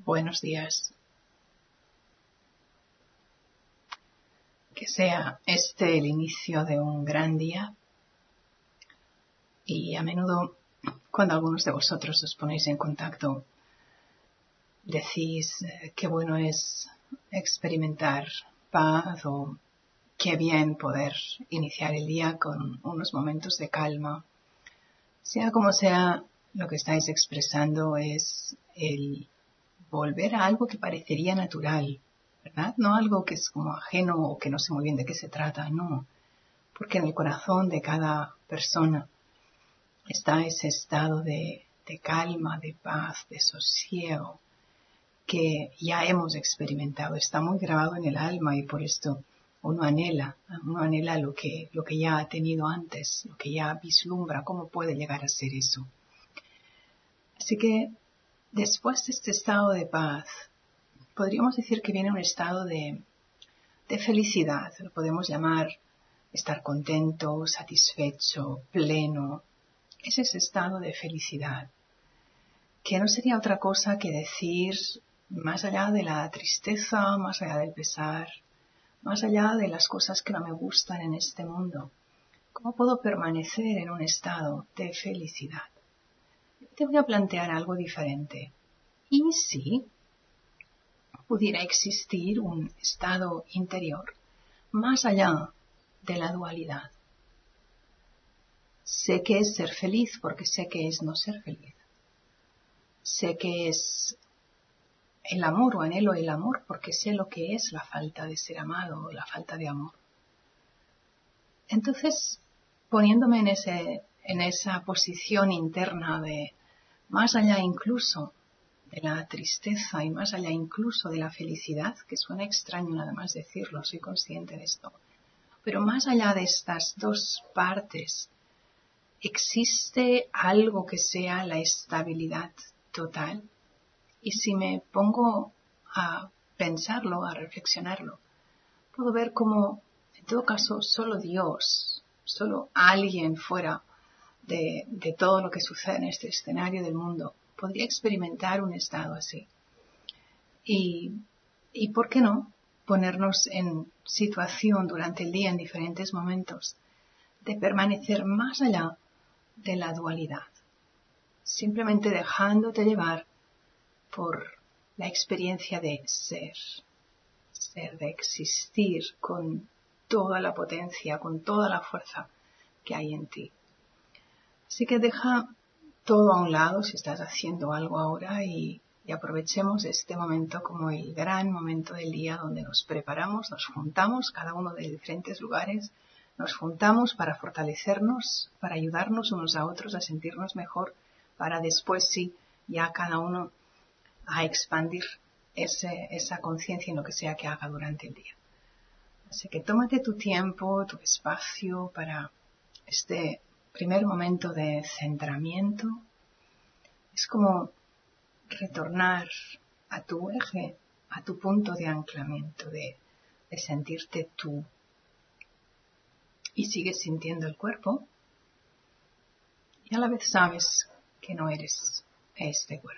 Buenos días. Que sea este el inicio de un gran día. Y a menudo, cuando algunos de vosotros os ponéis en contacto, decís qué bueno es experimentar paz o qué bien poder iniciar el día con unos momentos de calma. Sea como sea, lo que estáis expresando es el volver a algo que parecería natural, ¿verdad? No algo que es como ajeno o que no sé muy bien de qué se trata, no. Porque en el corazón de cada persona está ese estado de calma, de paz, de sosiego que ya hemos experimentado. Está muy grabado en el alma y por esto uno anhela lo que ya ha tenido antes, lo que ya vislumbra, cómo puede llegar a ser eso. Así que después de este estado de paz, podríamos decir que viene un estado de felicidad. Lo podemos llamar estar contento, satisfecho, pleno. Es ese estado de felicidad, que no sería otra cosa que decir, más allá de la tristeza, más allá del pesar, más allá de las cosas que no me gustan en este mundo, ¿cómo puedo permanecer en un estado de felicidad? Te voy a plantear algo diferente. ¿Y si pudiera existir un estado interior más allá de la dualidad? Sé que es ser feliz porque sé que es no ser feliz. Sé que es el amor o anhelo el amor porque sé lo que es la falta de ser amado o la falta de amor. Entonces, poniéndome en esa posición interna de más allá incluso de la tristeza y más allá incluso de la felicidad, que suena extraño nada más decirlo, soy consciente de esto, pero más allá de estas dos partes, ¿existe algo que sea la estabilidad total? Y si me pongo a pensarlo, a reflexionarlo, puedo ver cómo, en todo caso, solo Dios, solo alguien fuera de todo lo que sucede en este escenario del mundo, podría experimentar un estado así. Y ¿por qué no ponernos en situación durante el día en diferentes momentos de permanecer más allá de la dualidad? Simplemente dejándote llevar por la experiencia de ser, de existir con toda la potencia, con toda la fuerza que hay en ti. Así que deja todo a un lado si estás haciendo algo ahora y aprovechemos este momento como el gran momento del día donde nos preparamos, nos juntamos, cada uno de diferentes lugares, nos juntamos para fortalecernos, para ayudarnos unos a otros a sentirnos mejor, para después sí, ya cada uno a expandir esa conciencia en lo que sea que haga durante el día. Así que tómate tu tiempo, tu espacio para este primer momento de centramiento. Es como retornar a tu eje, a tu punto de anclamiento, de sentirte tú. Y sigues sintiendo el cuerpo y a la vez sabes que no eres este cuerpo.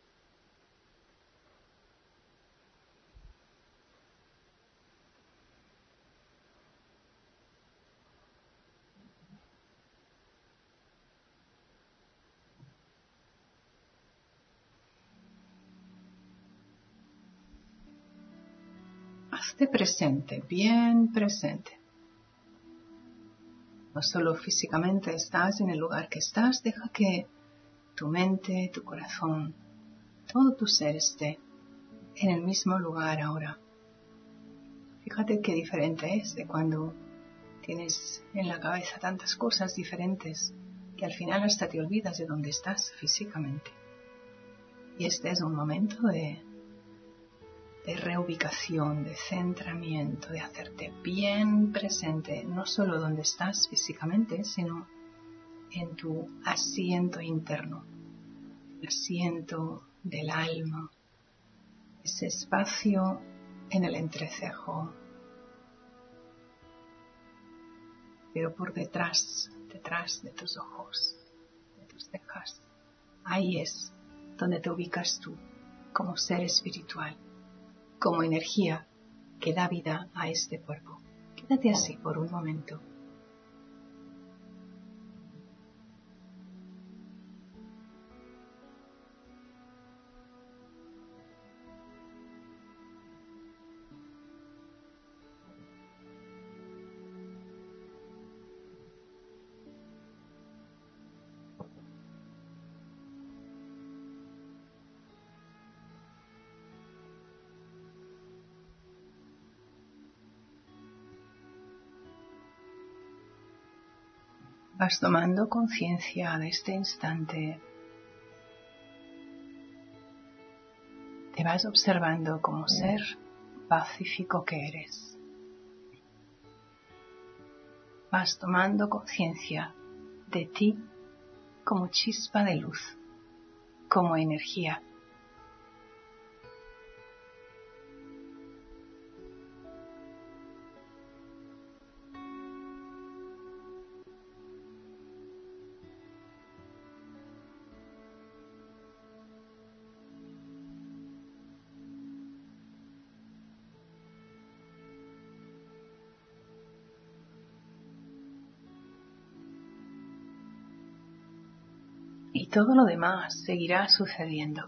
Hazte presente, bien presente. No solo físicamente estás en el lugar que estás, deja que tu mente, tu corazón, todo tu ser esté en el mismo lugar ahora. Fíjate qué diferente es de cuando tienes en la cabeza tantas cosas diferentes que al final hasta te olvidas de dónde estás físicamente. Y este es un momento de reubicación, de centramiento, de hacerte bien presente, no solo donde estás físicamente, sino en tu asiento interno, el asiento del alma, ese espacio en el entrecejo, pero por detrás de tus ojos, de tus cejas, ahí es donde te ubicas tú, como ser espiritual, como energía que da vida a este cuerpo. Quédate así por un momento. Vas tomando conciencia de este instante. Te vas observando como ser pacífico que eres. Vas tomando conciencia de ti como chispa de luz, como energía. Y todo lo demás seguirá sucediendo.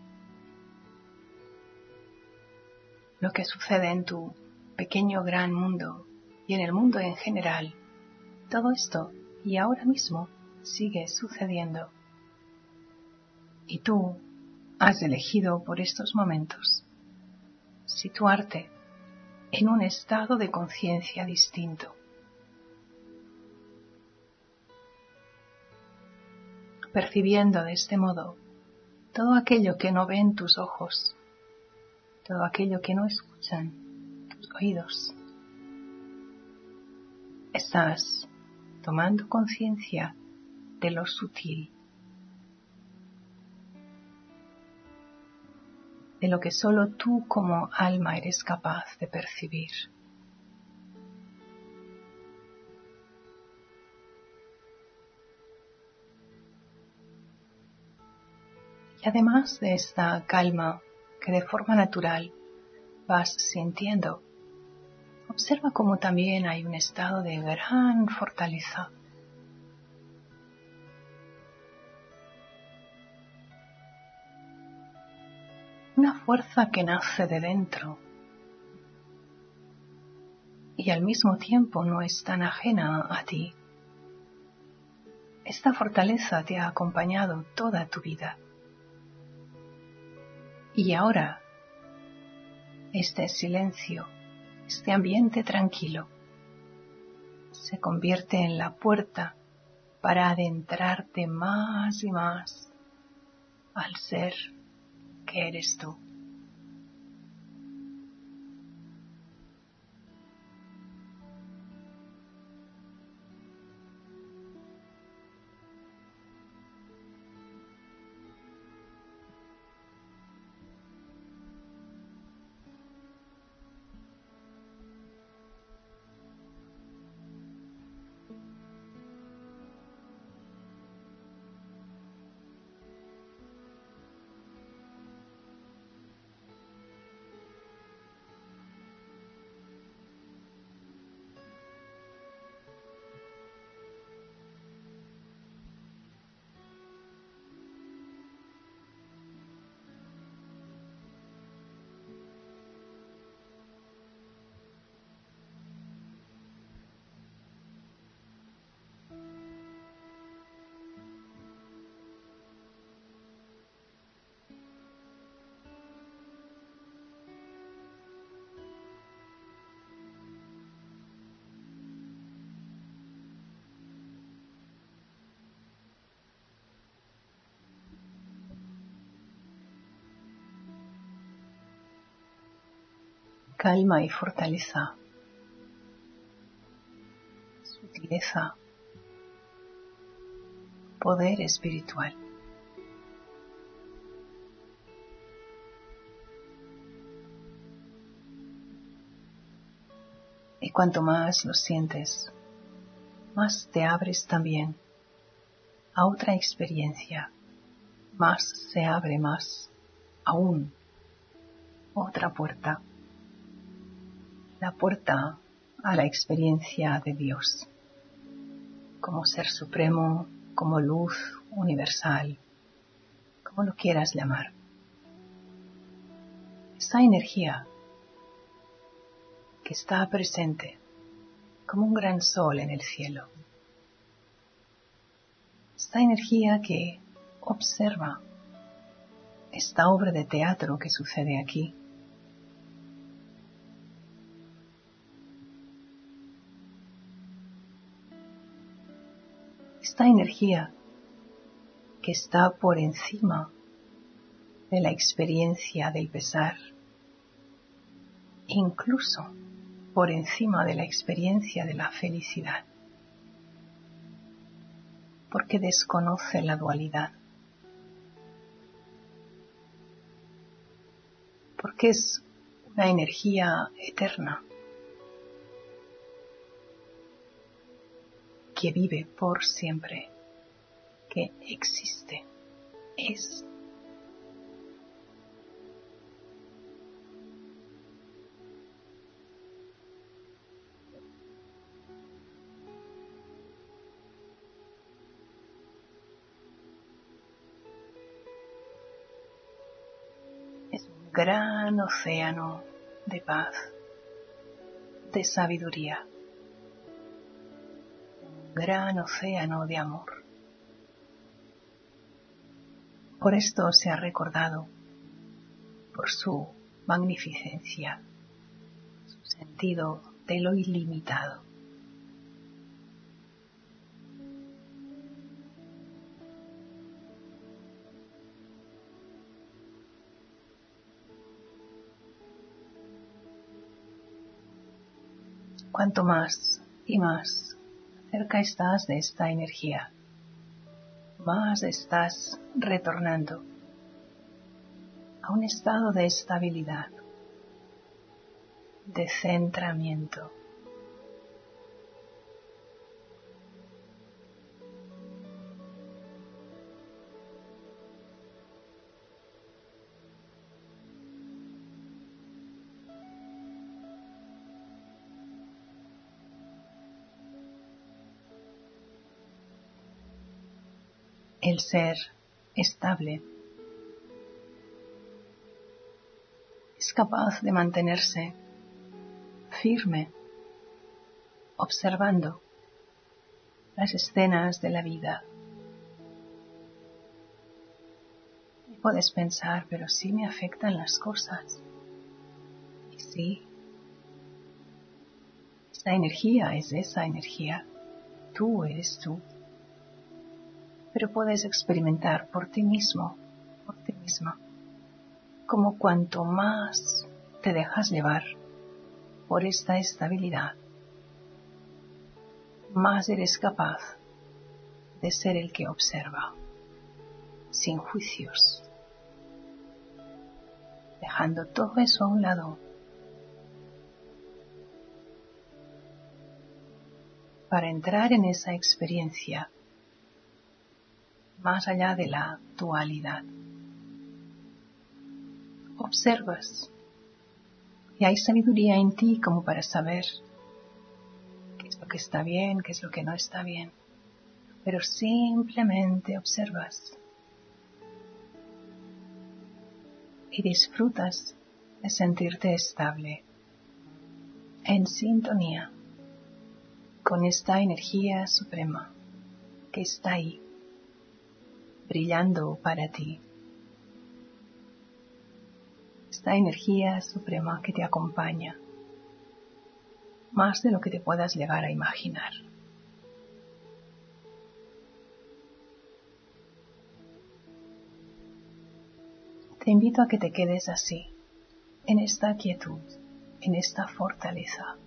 Lo que sucede en tu pequeño gran mundo y en el mundo en general, todo esto y ahora mismo sigue sucediendo. Y tú has elegido por estos momentos situarte en un estado de conciencia distinto, percibiendo de este modo todo aquello que no ven tus ojos, todo aquello que no escuchan tus oídos. Estás tomando conciencia de lo sutil, de lo que solo tú como alma eres capaz de percibir. Y además de esta calma que de forma natural vas sintiendo, observa cómo también hay un estado de gran fortaleza. Una fuerza que nace de dentro y al mismo tiempo no es tan ajena a ti. Esta fortaleza te ha acompañado toda tu vida. Y ahora, este silencio, este ambiente tranquilo, se convierte en la puerta para adentrarte más y más al ser que eres tú. Calma y fortaleza, sutileza, poder espiritual. Y cuanto más lo sientes, más te abres también a otra experiencia, más se abre más aún otra puerta, la puerta a la experiencia de Dios, como ser supremo, como luz universal, como lo quieras llamar. Esa energía que está presente como un gran sol en el cielo. Esta energía que observa esta obra de teatro que sucede aquí. Esta energía que está por encima de la experiencia del pesar, incluso por encima de la experiencia de la felicidad, porque desconoce la dualidad, porque es una energía eterna que vive por siempre, que existe, es. Es un gran océano de paz, de sabiduría, un gran océano de amor. Por esto se ha recordado por su magnificencia, su sentido de lo ilimitado. Cuanto más y más cerca estás de esta energía, más estás retornando a un estado de estabilidad, de centramiento. El ser estable es capaz de mantenerse firme, observando las escenas de la vida. Y puedes pensar, pero sí me afectan las cosas. Y sí, esa energía es esa energía. Tú eres tú. Pero puedes experimentar por ti mismo, por ti misma, como cuanto más te dejas llevar por esta estabilidad, más eres capaz de ser el que observa, sin juicios, dejando todo eso a un lado para entrar en esa experiencia más allá de la dualidad. Observas y hay sabiduría en ti como para saber qué es lo que está bien, qué es lo que no está bien, pero simplemente observas y disfrutas de sentirte estable, en sintonía con esta energía suprema que está ahí, brillando para ti. Esta energía suprema que te acompaña, más de lo que te puedas llegar a imaginar. Te invito a que te quedes así, en esta quietud, en esta fortaleza,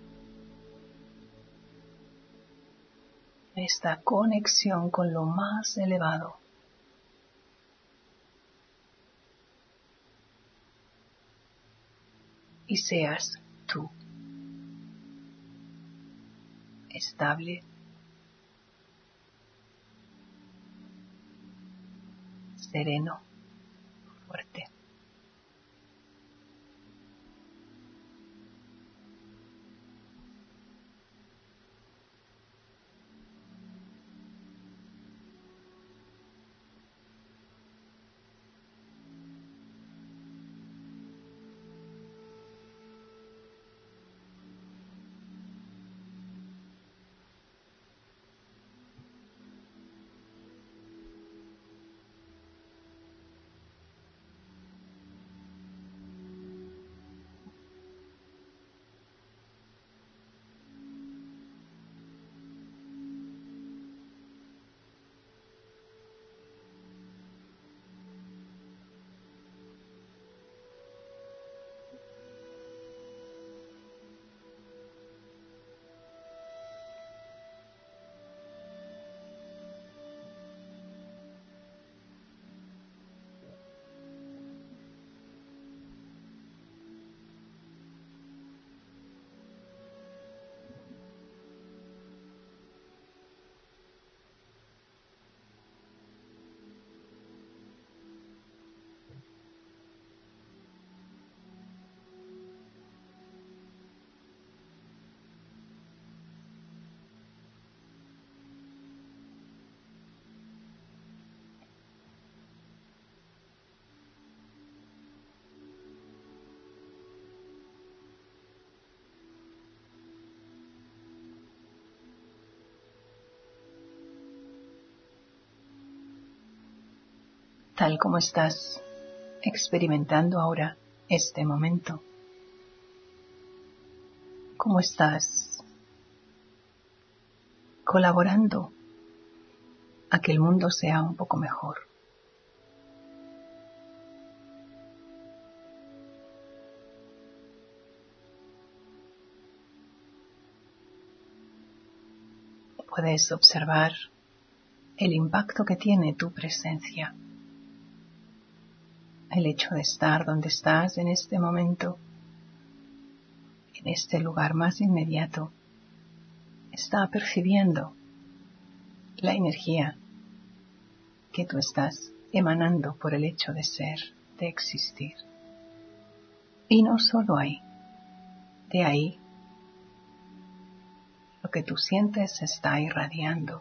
en esta conexión con lo más elevado. Y seas tú, estable, sereno, fuerte. tal como estás experimentando ahora este momento. ¿Cómo estás colaborando a que el mundo sea un poco mejor? Puedes observar el impacto que tiene tu presencia. El hecho de estar donde estás en este momento, en este lugar más inmediato, está percibiendo la energía que tú estás emanando por el hecho de ser, de existir. Y no solo ahí, de ahí lo que tú sientes está irradiando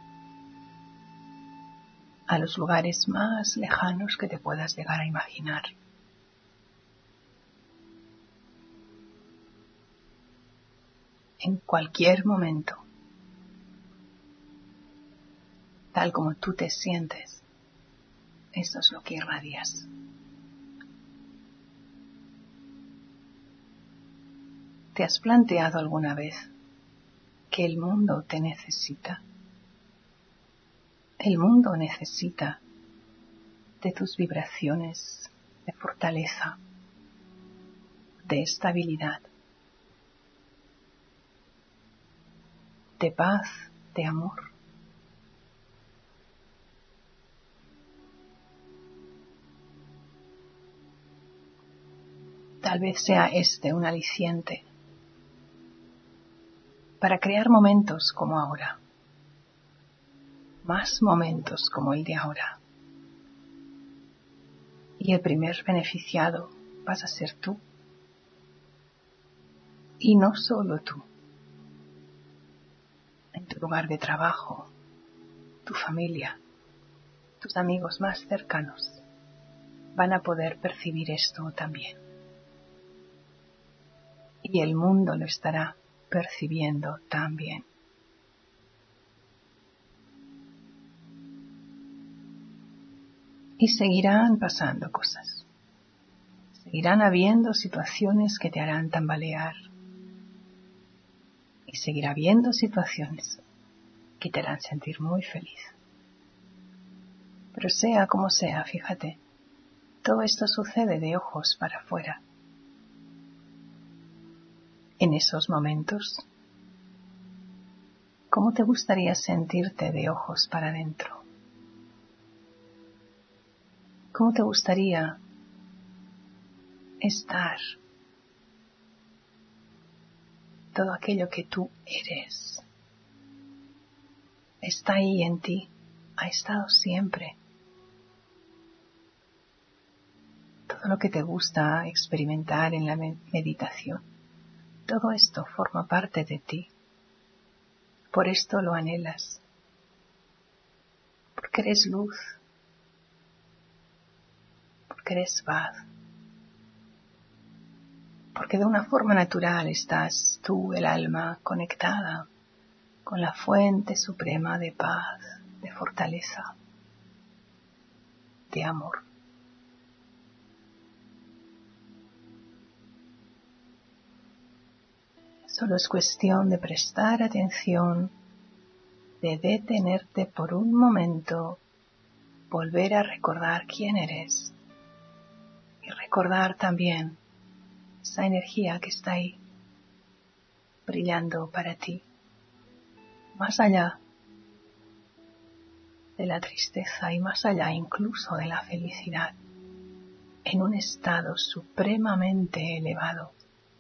a los lugares más lejanos que te puedas llegar a imaginar. En cualquier momento, tal como tú te sientes, eso es lo que irradias. ¿Te has planteado alguna vez que el mundo te necesita? El mundo necesita de tus vibraciones de fortaleza, de estabilidad, de paz, de amor. Tal vez sea este un aliciente para crear momentos como ahora, más momentos como el de ahora. Y el primer beneficiado vas a ser tú. Y no solo tú. En tu lugar de trabajo, tu familia, tus amigos más cercanos van a poder percibir esto también. Y el mundo lo estará percibiendo también. Y seguirán pasando cosas. Seguirán habiendo situaciones que te harán tambalear. Y seguirá habiendo situaciones que te harán sentir muy feliz. Pero sea como sea, fíjate, todo esto sucede de ojos para afuera. En esos momentos, ¿cómo te gustaría sentirte de ojos para adentro? ¿Cómo te gustaría estar? Todo aquello que tú eres está ahí en ti, ha estado siempre. Todo lo que te gusta experimentar en la meditación, todo esto forma parte de ti. Por esto lo anhelas, porque eres luz, porque eres paz, porque de una forma natural estás tú, el alma, conectada con la fuente suprema de paz, de fortaleza, de amor. Solo es cuestión de prestar atención, de detenerte por un momento, volver a recordar quién eres y recordar también esa energía que está ahí, brillando para ti, más allá de la tristeza y más allá incluso de la felicidad, en un estado supremamente elevado.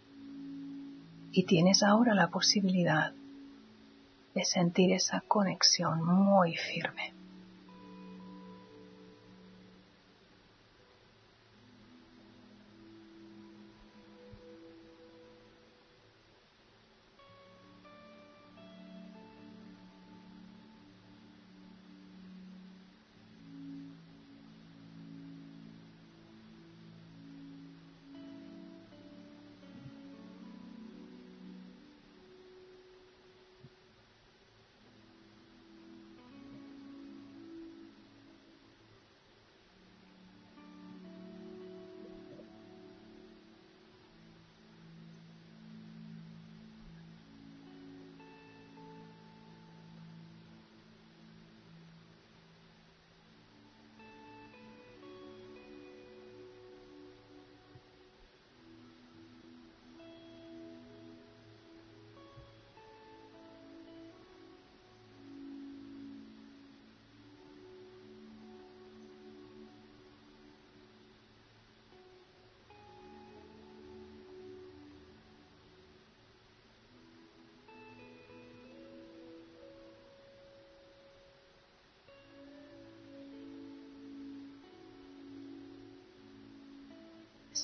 Y tienes ahora la posibilidad de sentir esa conexión muy firme.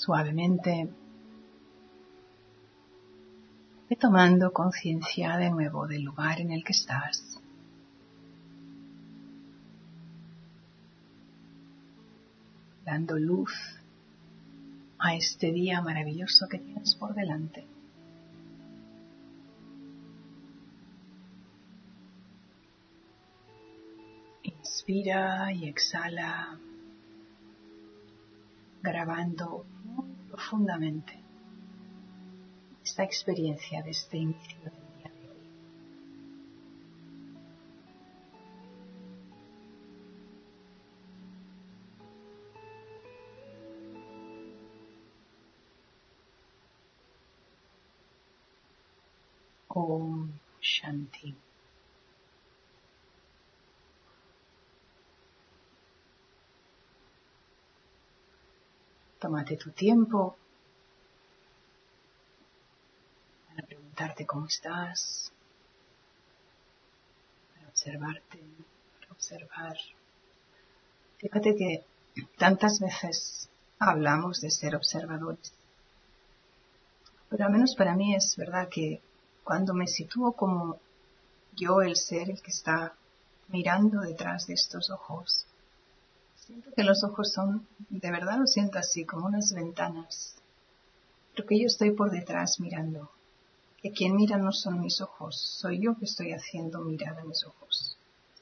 Suavemente ve tomando conciencia de nuevo del lugar en el que estás. Dando luz a este día maravilloso que tienes por delante. Inspira y exhala, grabando muy profundamente esta experiencia de este inicio del día de hoy. Om Shanti. Tómate tu tiempo para preguntarte cómo estás, para observarte, para observar. Fíjate que tantas veces hablamos de ser observadores, pero al menos para mí es verdad que cuando me sitúo como yo, el ser, el que está mirando detrás de estos ojos, siento que los ojos son, de verdad lo siento así, como unas ventanas, pero que yo estoy por detrás mirando, que quien mira no son mis ojos, soy yo que estoy haciendo mirar a mis ojos.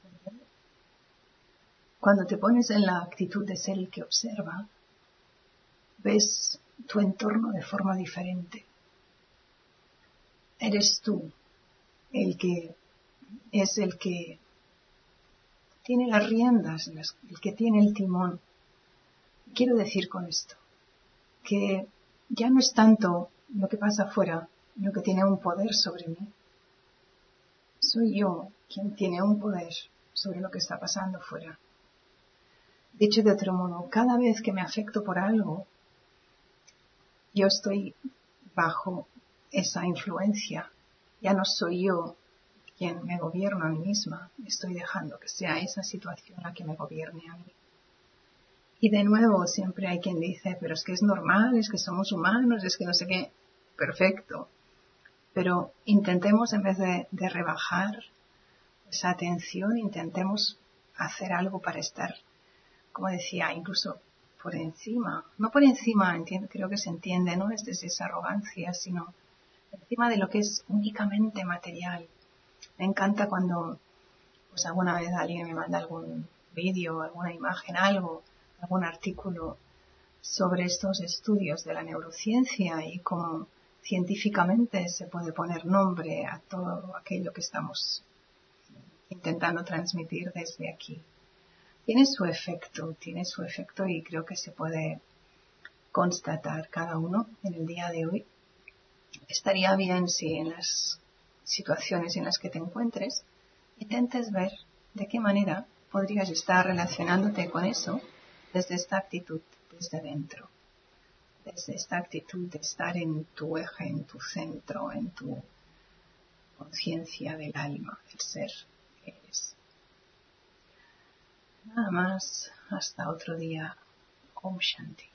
Cuando te pones en la actitud de ser el que observa, ves tu entorno de forma diferente. Eres tú el que es el que tiene las riendas, el que tiene el timón. Quiero decir con esto que ya no es tanto lo que pasa afuera lo que tiene un poder sobre mí. Soy yo quien tiene un poder sobre lo que está pasando fuera. Dicho de otro modo, cada vez que me afecto por algo, yo estoy bajo esa influencia. Ya no soy yo quien me gobierna a mí misma, estoy dejando que sea esa situación la que me gobierne a mí. Y de nuevo siempre hay quien dice, pero es que es normal, es que somos humanos, es que no sé qué. Perfecto. Pero intentemos, en vez de rebajar esa atención, intentemos hacer algo para estar, como decía, incluso por encima. No por encima, creo que se entiende, no es desde esa arrogancia, sino encima de lo que es únicamente material. Me encanta cuando pues alguna vez alguien me manda algún vídeo, alguna imagen, algún artículo sobre estos estudios de la neurociencia y cómo científicamente se puede poner nombre a todo aquello que estamos intentando transmitir desde aquí. Tiene su efecto y creo que se puede constatar cada uno en el día de hoy. Estaría bien si en las situaciones en las que te encuentres intentes ver de qué manera podrías estar relacionándote con eso desde esta actitud, desde dentro, desde esta actitud de estar en tu eje, en tu centro, en tu conciencia del alma, del ser que eres. Nada más, hasta otro día. Om Shanti.